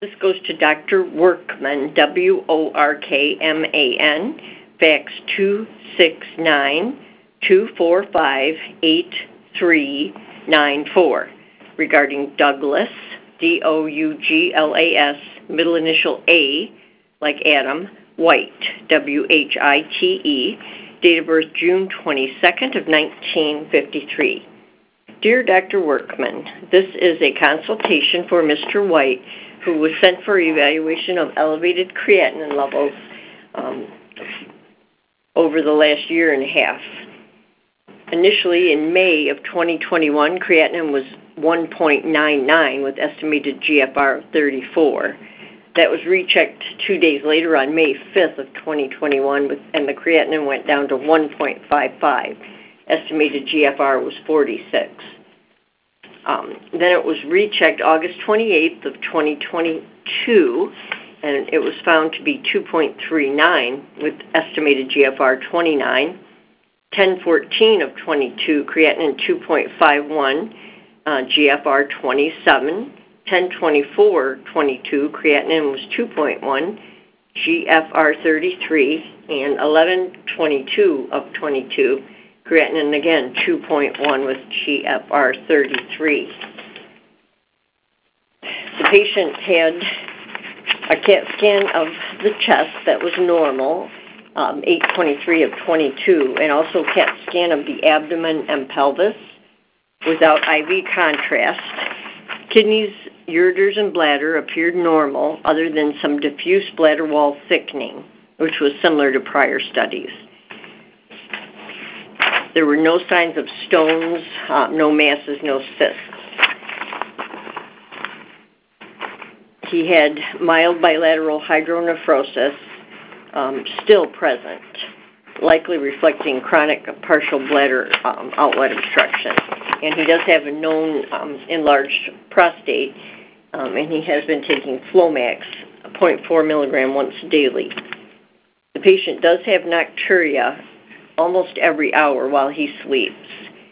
This goes to Dr. Workman, WORKMAN, fax 269-245-8394, regarding Douglas, DOUGLAS, middle initial A, like Adam, White, WHITE, date of birth June 22nd of 1953. Dear Dr. Workman, this is a consultation for Mr. White, who was sent for evaluation of elevated creatinine levels over the last year and a half. Initially, in May of 2021, creatinine was 1.99 with estimated GFR of 34. That was rechecked 2 days later on May 5th of 2021, and the creatinine went down to 1.55. Estimated GFR was 46. Then it was rechecked August 28th of 2022, and it was found to be 2.39 with estimated GFR 29. 10/14 of 22, creatinine 2.51, GFR 27. 10/24/22, creatinine was 2.1, GFR 33, and 11/22 of 22, creatinine again 2.1 with GFR 33. The patient had a CAT scan of the chest that was normal, 8/23 of 22, and also CAT scan of the abdomen and pelvis without IV contrast. Kidneys, ureters, and bladder appeared normal, other than some diffuse bladder wall thickening, which was similar to prior studies. There were no signs of stones, no masses, no cysts. He had mild bilateral hydronephrosis, still present, likely reflecting chronic partial bladder outlet obstruction. And he does have a known enlarged prostate, and he has been taking Flomax, 0.4 milligram once daily. The patient does have nocturia almost every hour while he sleeps.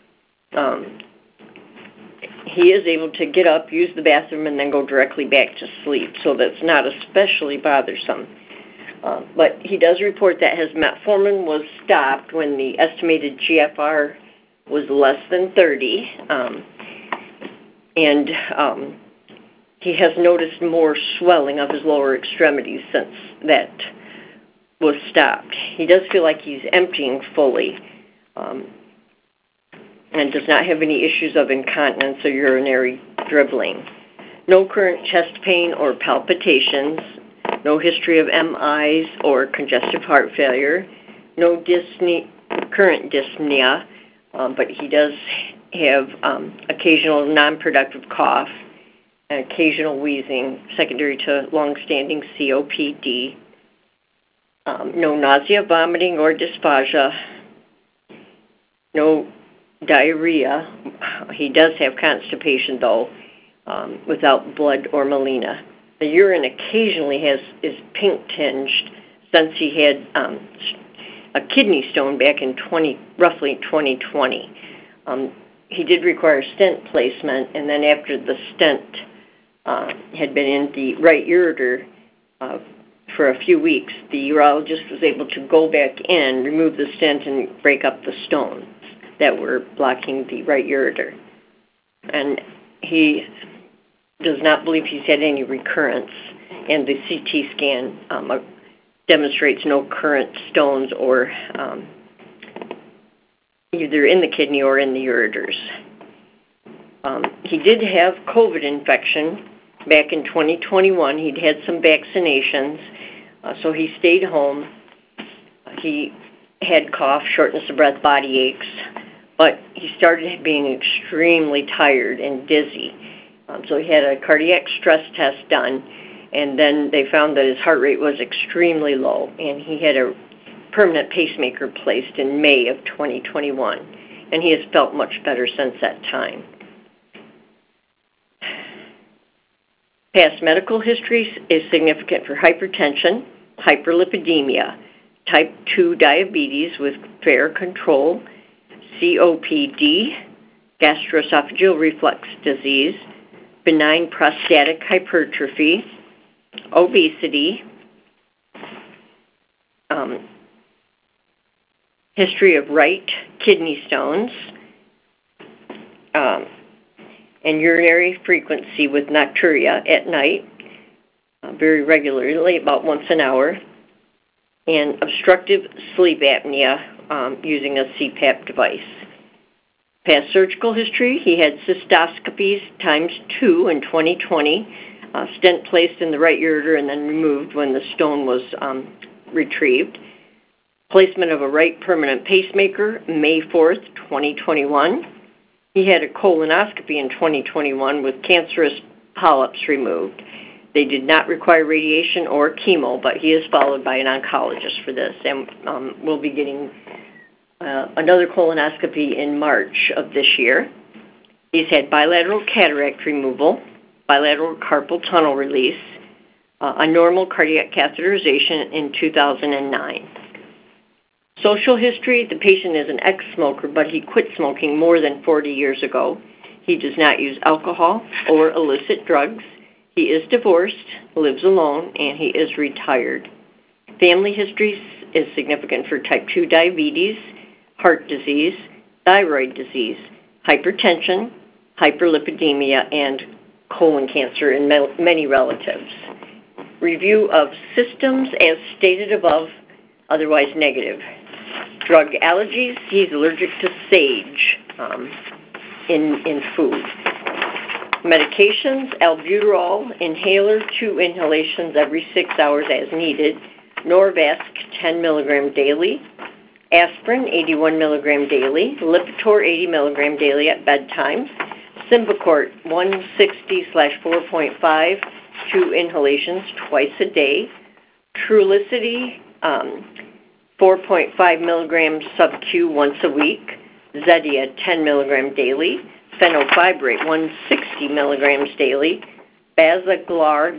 He is able to get up, use the bathroom, and then go directly back to sleep, so that's not especially bothersome. But he does report that his metformin was stopped when the estimated GFR was less than 30, and he has noticed more swelling of his lower extremities since that was stopped. He does feel like he's emptying fully, and does not have any issues of incontinence or urinary dribbling. No current chest pain or palpitations, no history of MIs or congestive heart failure, no current dyspnea, but he does have occasional non-productive cough and occasional wheezing secondary to long-standing COPD. No nausea, vomiting, or dysphagia. No diarrhea. He does have constipation, though, without blood or melena. The urine occasionally is pink-tinged since he had a kidney stone back in roughly 2020. He did require stent placement, and then after the stent had been in the right ureter for a few weeks, the urologist was able to go back in, remove the stent, and break up the stones that were blocking the right ureter. And he does not believe he's had any recurrence, and the CT scan demonstrates no current stones or either in the kidney or in the ureters. He did have COVID infection back in 2021. He'd had some vaccinations, so he stayed home. He had cough, shortness of breath, body aches, but he started being extremely tired and dizzy. So he had a cardiac stress test done, and then they found that his heart rate was extremely low, and he had a permanent pacemaker placed in May of 2021, and he has felt much better since that time. Past medical history is significant for hypertension, hyperlipidemia, type 2 diabetes with fair control, COPD, gastroesophageal reflux disease, benign prostatic hypertrophy, obesity, history of right kidney stones, and urinary frequency with nocturia at night, very regularly, about once an hour, and obstructive sleep apnea using a CPAP device. Past surgical history, he had cystoscopies ×2 in 2020, stent placed in the right ureter and then removed when the stone was retrieved. Placement of a right permanent pacemaker, May 4th, 2021. He had a colonoscopy in 2021 with cancerous polyps removed. They did not require radiation or chemo, but he is followed by an oncologist for this, and we'll be getting another colonoscopy in March of this year. He's had bilateral cataract removal, bilateral carpal tunnel release, a normal cardiac catheterization in 2009. Social history, the patient is an ex-smoker, but he quit smoking more than 40 years ago. He does not use alcohol or illicit drugs. He is divorced, lives alone, and he is retired. Family history is significant for type 2 diabetes, heart disease, thyroid disease, hypertension, hyperlipidemia, and colon cancer in many relatives. Review of systems as stated above, otherwise negative. Drug allergies, he's allergic to sage in food. Medications, albuterol inhaler, 2 inhalations every 6 hours as needed. Norvasc, 10 milligram daily. Aspirin, 81 milligram daily. Lipitor, 80 milligram daily at bedtime. Symbicort, 160/4.5, 2 inhalations twice a day. Trulicity, 4.5 milligrams sub-Q once a week. Zetia, 10 milligram daily. Fenofibrate, 160 milligrams daily. Basaglar,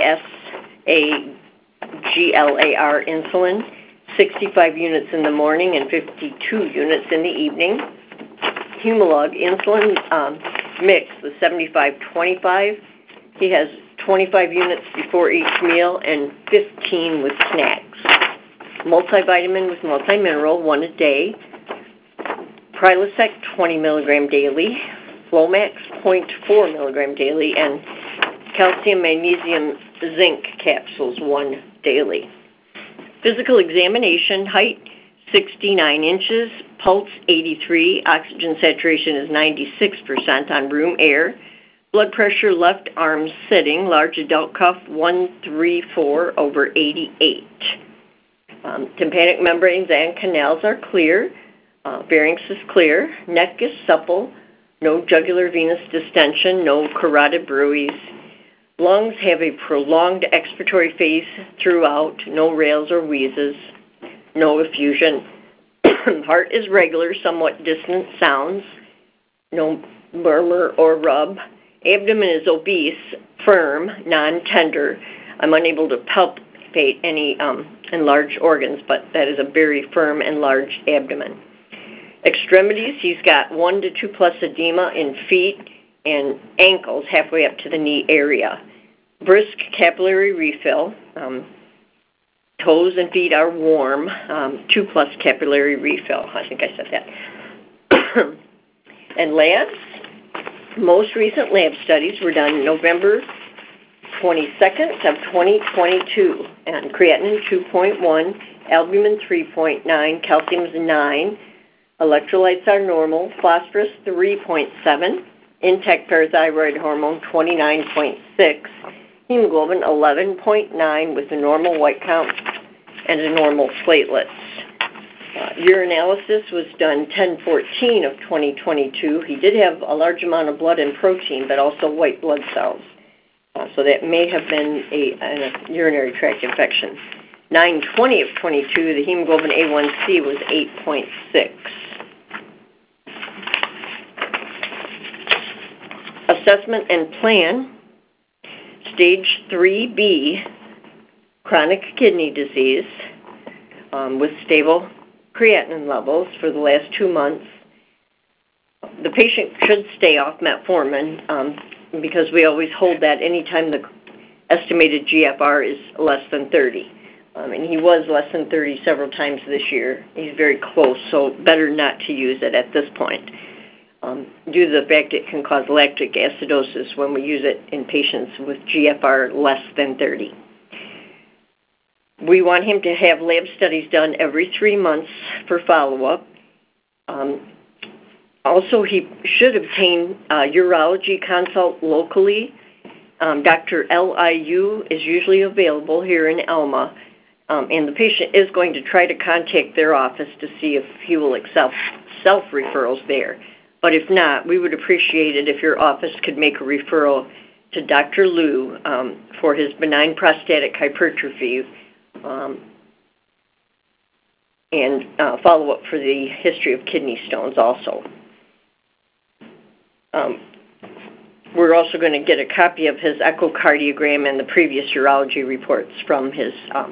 BASAGLAR insulin, 65 units in the morning and 52 units in the evening. Humalog insulin mix, the 75-25. He has 25 units before each meal and 15 with snacks. Multivitamin with multimineral, 1 a day. Prilosec, 20 milligram daily. Flomax, 0.4 milligram daily. And calcium, magnesium, zinc capsules, 1 daily. Physical examination, height 69 inches, pulse 83, oxygen saturation is 96% on room air. Blood pressure, left arm sitting, large adult cuff 134/88. Tympanic membranes and canals are clear. Pharynx is clear. Neck is supple. No jugular venous distension. No carotid bruits. Lungs have a prolonged expiratory phase throughout. No rales or wheezes. No effusion. Heart is regular, somewhat distant sounds. No murmur or rub. Abdomen is obese, firm, non-tender. I'm unable to palpate any enlarged organs, but that is a very firm, enlarged abdomen. Extremities, he's got 1 to 2 plus edema in feet and ankles halfway up to the knee area. Brisk capillary refill. Toes and feet are warm. 2 plus capillary refill. I think I said that. And labs. Most recent lab studies were done November 22nd of 2022. And creatinine 2.1, albumin 3.9, calcium is 9. Electrolytes are normal. Phosphorus 3.7. Intact parathyroid hormone 29.6. Hemoglobin 11.9 with a normal white count and a normal platelets. Urinalysis was done 10/14 of 2022. He did have a large amount of blood and protein, but also white blood cells. So that may have been a urinary tract infection. 9/20 of 22, the hemoglobin A1C was 8.6. Assessment and plan. Stage 3B, chronic kidney disease with stable creatinine levels for the last 2 months. The patient should stay off metformin because we always hold that anytime the estimated GFR is less than 30. And he was less than 30 several times this year. He's very close, so better not to use it at this point, due to the fact it can cause lactic acidosis when we use it in patients with GFR less than 30. We want him to have lab studies done every 3 months for follow-up. Also, he should obtain a urology consult locally. Dr. Liu is usually available here in Alma, and the patient is going to try to contact their office to see if he will accept self-referrals there. But if not, we would appreciate it if your office could make a referral to Dr. Liu for his benign prostatic hypertrophy and follow-up for the history of kidney stones also. We're also going to get a copy of his echocardiogram and the previous urology reports from his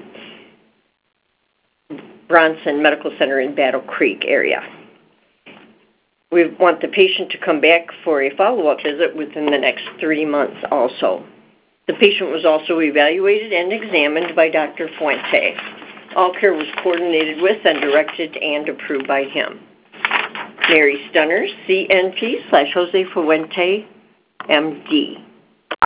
Bronson Medical Center in Battle Creek area. We want the patient to come back for a follow-up visit within the next 3 months also. The patient was also evaluated and examined by Dr. Fuente. All care was coordinated with and directed and approved by him. Mary Stunner, CNP /Jose Fuente, MD.